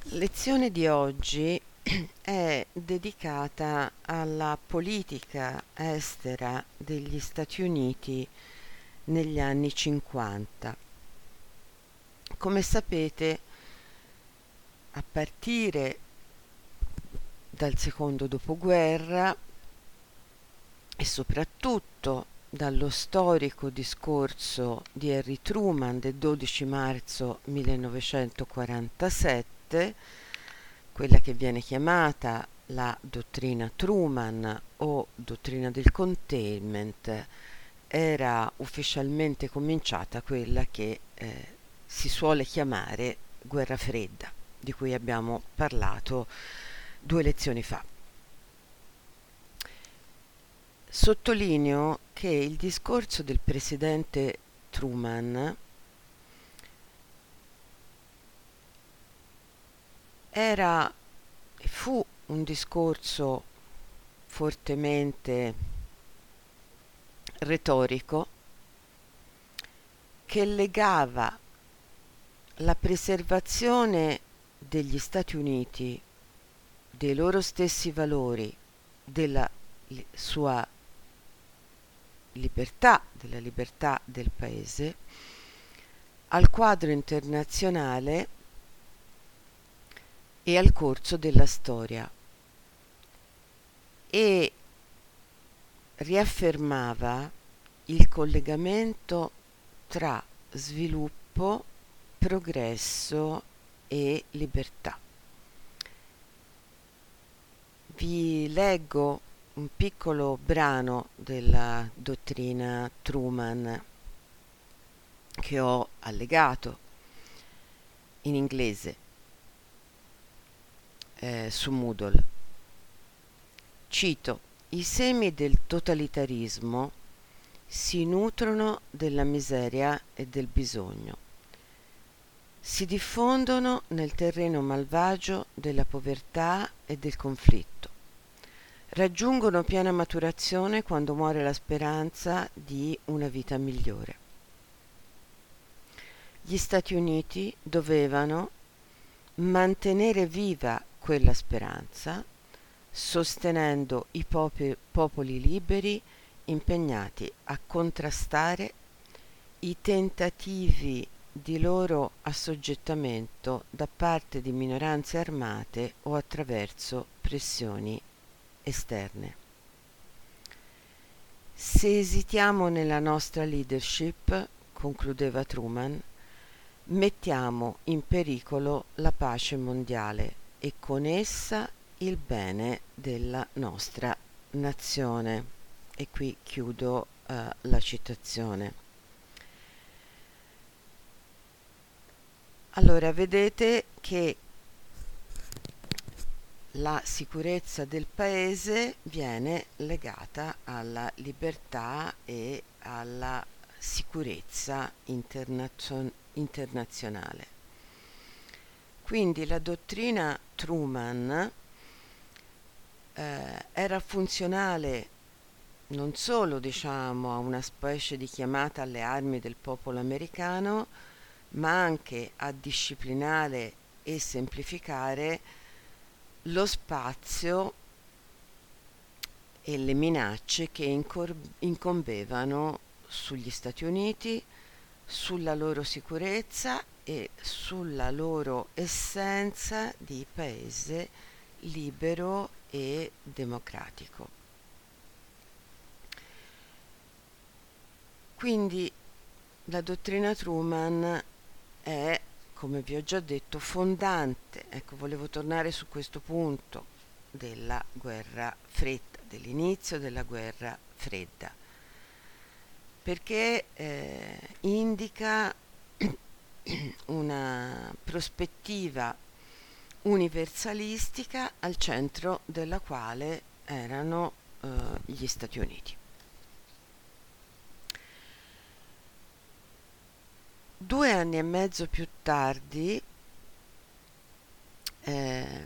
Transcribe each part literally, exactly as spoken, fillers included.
Lezione di oggi è dedicata alla politica estera degli Stati Uniti negli anni cinquanta. Come sapete, a partire dal secondo dopoguerra e soprattutto dallo storico discorso di Harry Truman del dodici marzo millenovecentoquarantasette, quella che viene chiamata la dottrina Truman o dottrina del containment, era ufficialmente cominciata quella che eh, si suole chiamare guerra fredda, di cui abbiamo parlato due lezioni fa. Sottolineo che il discorso del presidente Truman era e fu un discorso fortemente retorico che legava la preservazione degli Stati Uniti, dei loro stessi valori, della li- sua libertà, della libertà del paese, al quadro internazionale e al corso della storia, e riaffermava il collegamento tra sviluppo, progresso e libertà. Vi leggo un piccolo brano della dottrina Truman che ho allegato in inglese eh, su Moodle. Cito: i semi del totalitarismo si nutrono della miseria e del bisogno, si diffondono nel terreno malvagio della povertà e del conflitto, raggiungono piena maturazione quando muore la speranza di una vita migliore. Gli Stati Uniti dovevano mantenere viva quella speranza, sostenendo i popi- popoli liberi impegnati a contrastare i tentativi di loro assoggettamento da parte di minoranze armate o attraverso pressioni esterne. Se esitiamo nella nostra leadership, concludeva Truman, mettiamo in pericolo la pace mondiale e con essa il bene della nostra nazione. E qui chiudo uh, la citazione. Allora, vedete che la sicurezza del paese viene legata alla libertà e alla sicurezza internazio- internazionale. Quindi la dottrina Truman eh, era funzionale non solo, diciamo, a una specie di chiamata alle armi del popolo americano, ma anche a disciplinare e semplificare lo spazio e le minacce che incor- incombevano sugli Stati Uniti, sulla loro sicurezza e sulla loro essenza di paese libero e democratico. Quindi la dottrina Truman è, come vi ho già detto, fondante. Ecco, volevo tornare su questo punto della guerra fredda, dell'inizio della guerra fredda, perché eh, indica una prospettiva universalistica al centro della quale erano eh, gli Stati Uniti. Due anni e mezzo più tardi eh,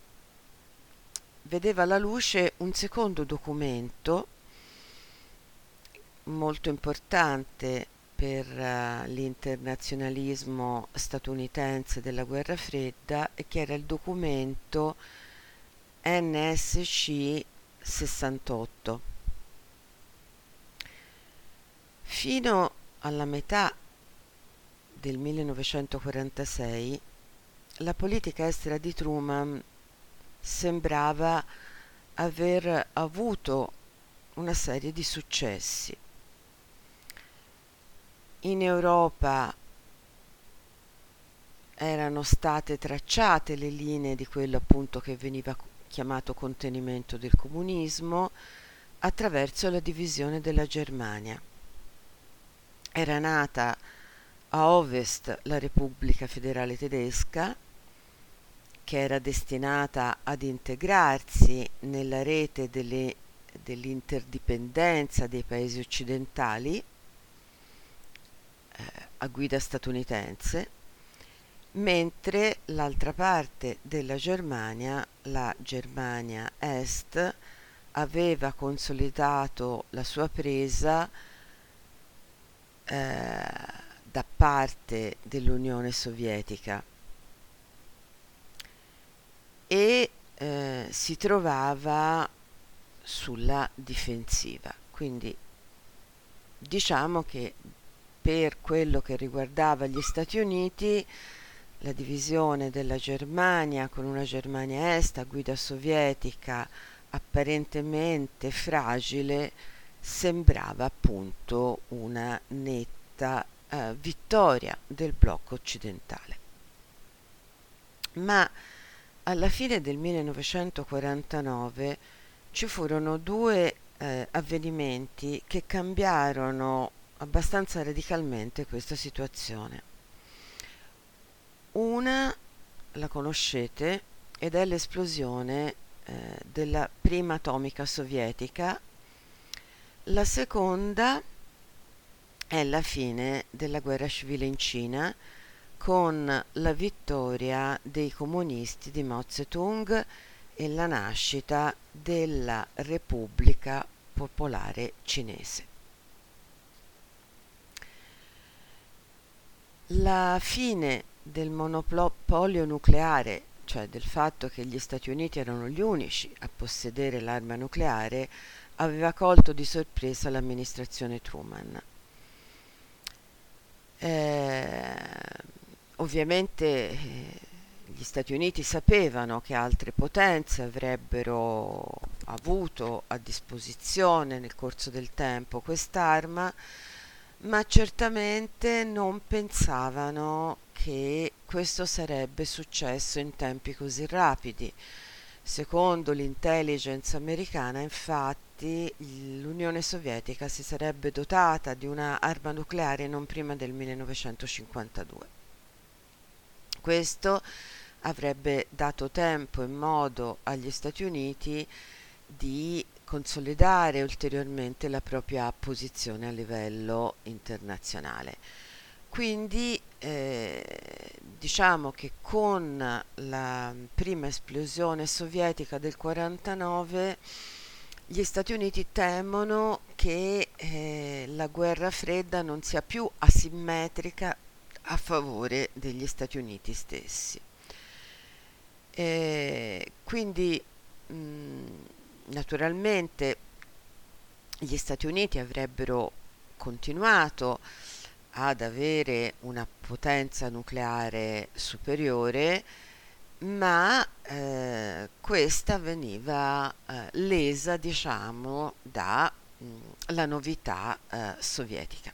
vedeva la luce un secondo documento molto importante per uh, l'internazionalismo statunitense della guerra fredda e che era il documento N S C sessantotto. Fino alla metà del millenovecentoquarantasei la politica estera di Truman sembrava aver avuto una serie di successi. In Europa erano state tracciate le linee di quello appunto che veniva chiamato contenimento del comunismo attraverso la divisione della Germania. Era nata a ovest la Repubblica Federale Tedesca, che era destinata ad integrarsi nella rete delle, dell'interdipendenza dei paesi occidentali eh, a guida statunitense, mentre l'altra parte della Germania, la Germania Est, aveva consolidato la sua presa eh, da parte dell'Unione Sovietica e eh, si trovava sulla difensiva. Quindi diciamo che per quello che riguardava gli Stati Uniti, la divisione della Germania con una Germania Est a guida sovietica apparentemente fragile sembrava appunto una netta eh, vittoria del blocco occidentale. Ma alla fine del millenovecentoquarantanove ci furono due eh, avvenimenti che cambiarono abbastanza radicalmente questa situazione. Una la conoscete ed è l'esplosione eh, della prima atomica sovietica. La seconda è la fine della guerra civile in Cina con la vittoria dei comunisti di Mao Zedong e la nascita della Repubblica Popolare Cinese. La fine del monopolio nucleare, cioè del fatto che gli Stati Uniti erano gli unici a possedere l'arma nucleare, aveva colto di sorpresa l'amministrazione Truman. Eh, ovviamente eh, gli Stati Uniti sapevano che altre potenze avrebbero avuto a disposizione nel corso del tempo quest'arma, ma certamente non pensavano che questo sarebbe successo in tempi così rapidi. Secondo l'intelligence americana, infatti, l'Unione Sovietica si sarebbe dotata di una arma nucleare non prima del millenovecentocinquantadue. Questo avrebbe dato tempo e modo agli Stati Uniti di consolidare ulteriormente la propria posizione a livello internazionale. Quindi eh, diciamo che con la prima esplosione sovietica del quarantanove gli Stati Uniti temono che eh, la guerra fredda non sia più asimmetrica a favore degli Stati Uniti stessi. E quindi mh, naturalmente gli Stati Uniti avrebbero continuato ad avere una potenza nucleare superiore, ma eh, questa veniva eh, lesa, diciamo, dalla novità eh, sovietica.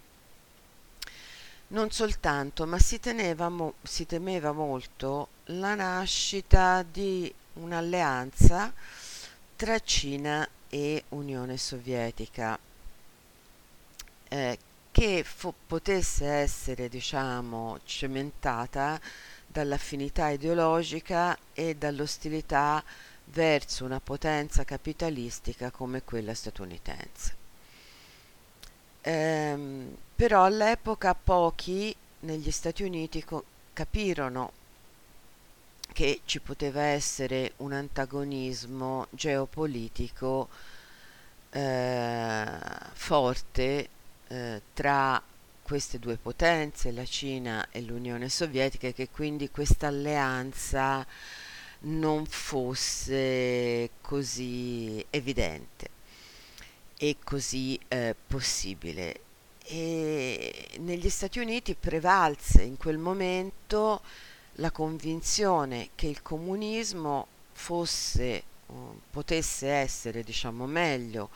Non soltanto, ma si, teneva mo- si temeva molto la nascita di un'alleanza tra Cina e Unione Sovietica eh, che fo- potesse essere, diciamo, cementata dall'affinità ideologica e dall'ostilità verso una potenza capitalistica come quella statunitense. Ehm, però all'epoca pochi negli Stati Uniti co- capirono che ci poteva essere un antagonismo geopolitico eh, forte eh, tra queste due potenze, la Cina e l'Unione Sovietica, e che quindi questa alleanza non fosse così evidente e così eh, possibile. E negli Stati Uniti prevalse in quel momento la convinzione che il comunismo fosse, uh, potesse essere, diciamo meglio,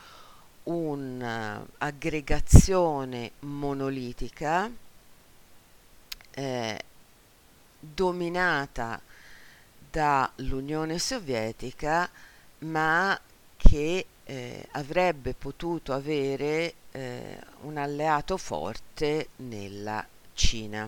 un'aggregazione monolitica eh, dominata dall'Unione Sovietica, ma che eh, avrebbe potuto avere eh, un alleato forte nella Cina.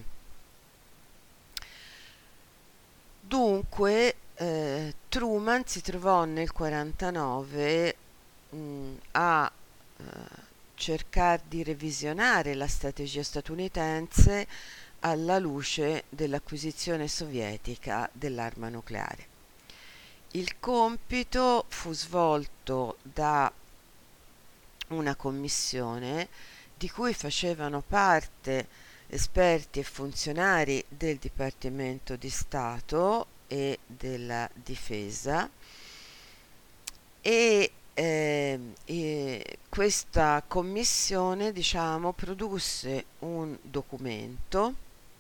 Dunque eh, Truman si trovò nel quarantanove mh, a eh, cercare di revisionare la strategia statunitense alla luce dell'acquisizione sovietica dell'arma nucleare. Il compito fu svolto da una commissione di cui facevano parte esperti e funzionari del Dipartimento di Stato e della Difesa e, eh, e questa commissione, diciamo, produsse un documento,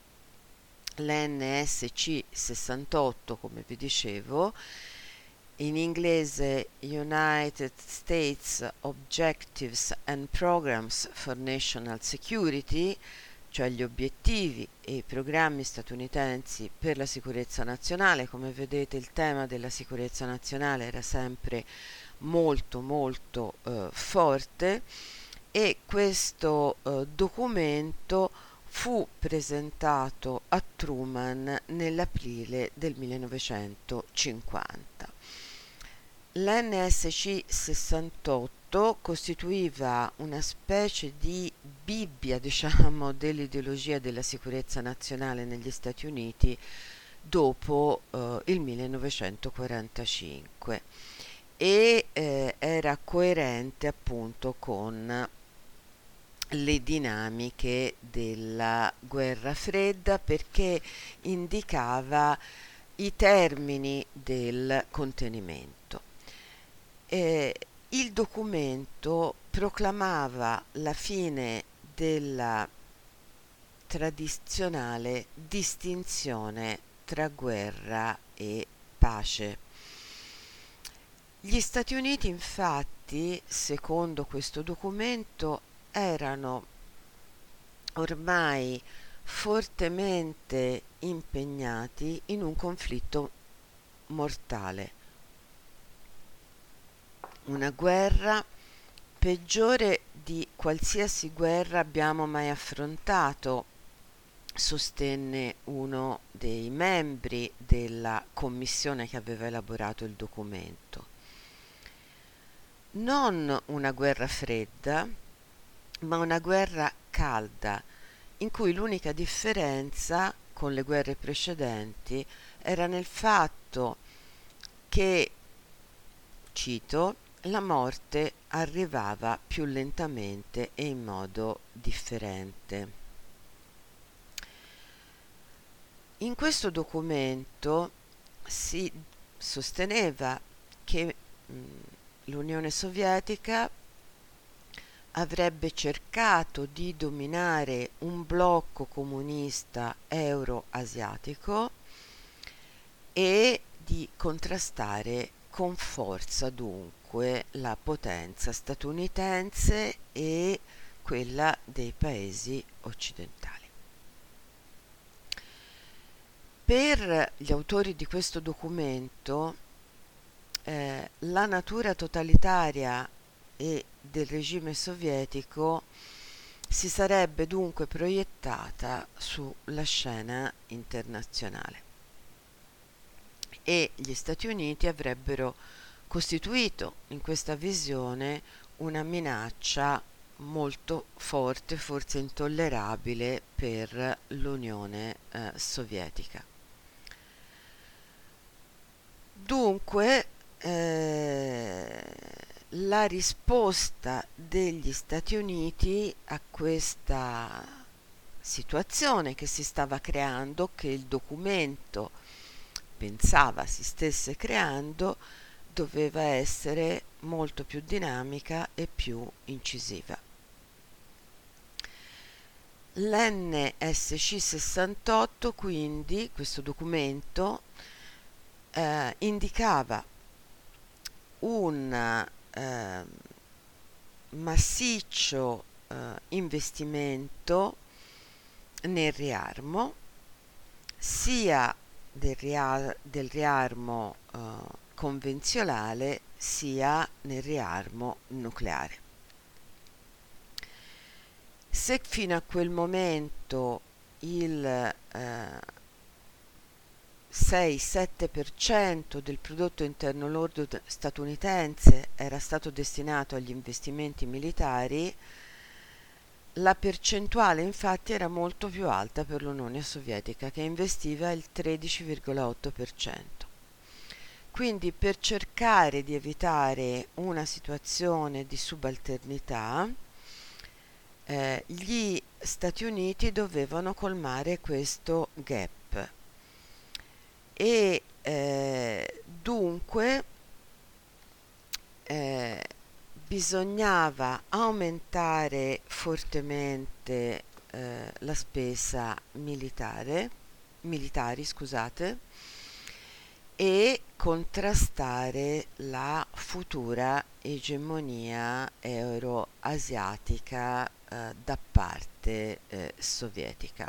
l'N S C sessantotto, come vi dicevo, in inglese United States Objectives and Programs for National Security, cioè gli obiettivi e i programmi statunitensi per la sicurezza nazionale. Come vedete, il tema della sicurezza nazionale era sempre molto molto eh, forte, e questo eh, documento fu presentato a Truman nell'aprile del millenovecentocinquanta. L'N S C sessantotto costituiva una specie di Bibbia, diciamo, dell'ideologia della sicurezza nazionale negli Stati Uniti dopo eh, il millenovecentoquarantacinque, e eh, era coerente appunto con le dinamiche della guerra fredda, perché indicava i termini del contenimento. Eh, il documento proclamava la fine della tradizionale distinzione tra guerra e pace. Gli Stati Uniti, infatti, secondo questo documento, erano ormai fortemente impegnati in un conflitto mortale, una guerra peggiore di qualsiasi guerra abbiamo mai affrontato, sostenne uno dei membri della commissione che aveva elaborato il documento. Non una guerra fredda, ma una guerra calda, in cui l'unica differenza con le guerre precedenti era nel fatto che, cito, la morte arrivava più lentamente e in modo differente. In questo documento si sosteneva che mh, l'Unione Sovietica avrebbe cercato di dominare un blocco comunista euro-asiatico e di contrastare con forza dunque la potenza statunitense e quella dei paesi occidentali. Per gli autori di questo documento eh, la natura totalitaria e del regime sovietico si sarebbe dunque proiettata sulla scena internazionale e gli Stati Uniti avrebbero costituito in questa visione una minaccia molto forte, forse intollerabile per l'Unione eh, Sovietica. Dunque eh, la risposta degli Stati Uniti a questa situazione che si stava creando, che il documento pensava si stesse creando, doveva essere molto più dinamica e più incisiva. L'N S C sessantotto, quindi, questo documento eh, indicava un eh, massiccio eh, investimento nel riarmo, sia del, ria- del riarmo eh, convenzionale sia nel riarmo nucleare. Se fino a quel momento il eh, sei sette per cento del prodotto interno lordo statunitense era stato destinato agli investimenti militari, la percentuale infatti era molto più alta per l'Unione Sovietica, che investiva il tredici virgola otto per cento. Quindi, per cercare di evitare una situazione di subalternità, eh, gli Stati Uniti dovevano colmare questo gap e eh, dunque eh, bisognava aumentare fortemente eh, la spesa militare, militari, scusate, e contrastare la futura egemonia euroasiatica eh, da parte eh, sovietica.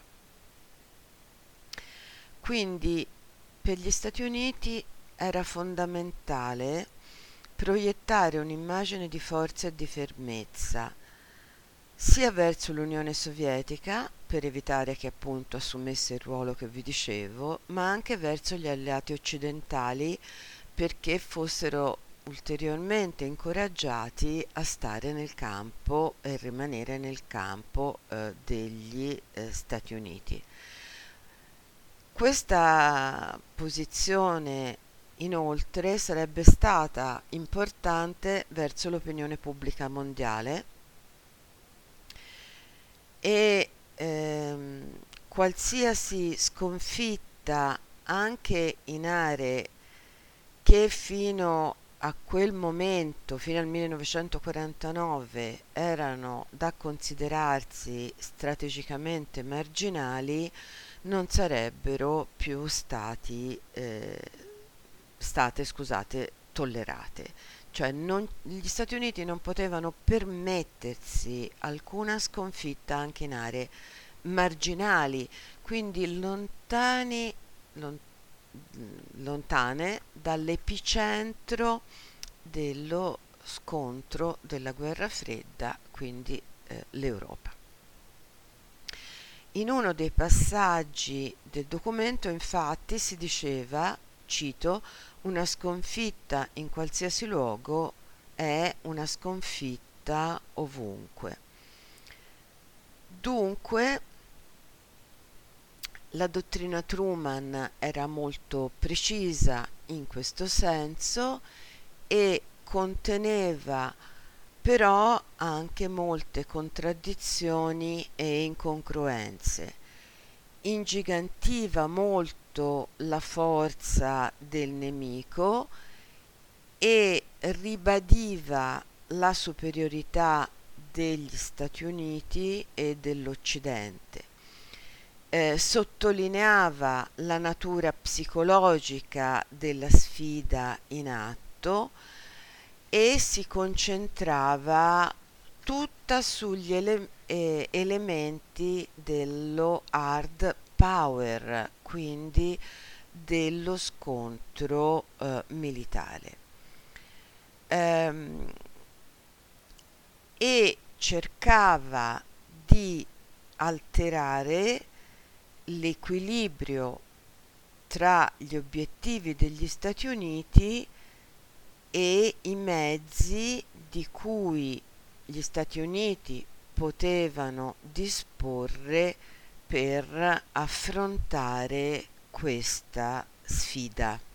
Quindi per gli Stati Uniti era fondamentale proiettare un'immagine di forza e di fermezza sia verso l'Unione Sovietica, per evitare che appunto assumesse il ruolo che vi dicevo, ma anche verso gli alleati occidentali, perché fossero ulteriormente incoraggiati a stare nel campo e rimanere nel campo eh, degli eh, Stati Uniti. Questa posizione inoltre sarebbe stata importante verso l'opinione pubblica mondiale e ehm, qualsiasi sconfitta anche in aree che fino a quel momento, fino al millenovecentoquarantanove, erano da considerarsi strategicamente marginali, non sarebbero più stati, eh, state, scusate, tollerate. Cioè non, gli Stati Uniti non potevano permettersi alcuna sconfitta anche in aree marginali, quindi lontani, lon, lontane dall'epicentro dello scontro della guerra fredda, quindi eh, l'Europa. In uno dei passaggi del documento, infatti, si diceva, cito, una sconfitta in qualsiasi luogo è una sconfitta ovunque. Dunque, la dottrina Truman era molto precisa in questo senso e conteneva però anche molte contraddizioni e incongruenze. Ingigantiva molto la forza del nemico e ribadiva la superiorità degli Stati Uniti e dell'Occidente. Eh, sottolineava la natura psicologica della sfida in atto e si concentrava tutta sugli ele- eh, elementi dello hard power, quindi dello scontro eh, militare. Ehm, e cercava di alterare l'equilibrio tra gli obiettivi degli Stati Uniti e i mezzi di cui gli Stati Uniti potevano disporre per affrontare questa sfida.